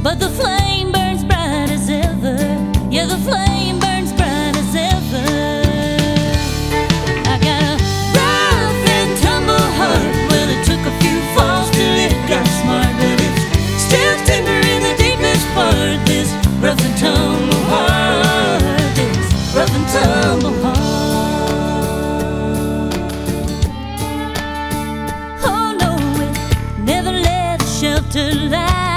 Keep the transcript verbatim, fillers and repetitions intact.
but the flame burns bright as ever. Yeah, the flame burns bright as ever. I got a rough and tumble heart. Well, it took a few falls till it got smart, but it's still tender in the deepest part. This rough and tumble heart, this rough and tumble heart. Oh no, it never let a shelter lie.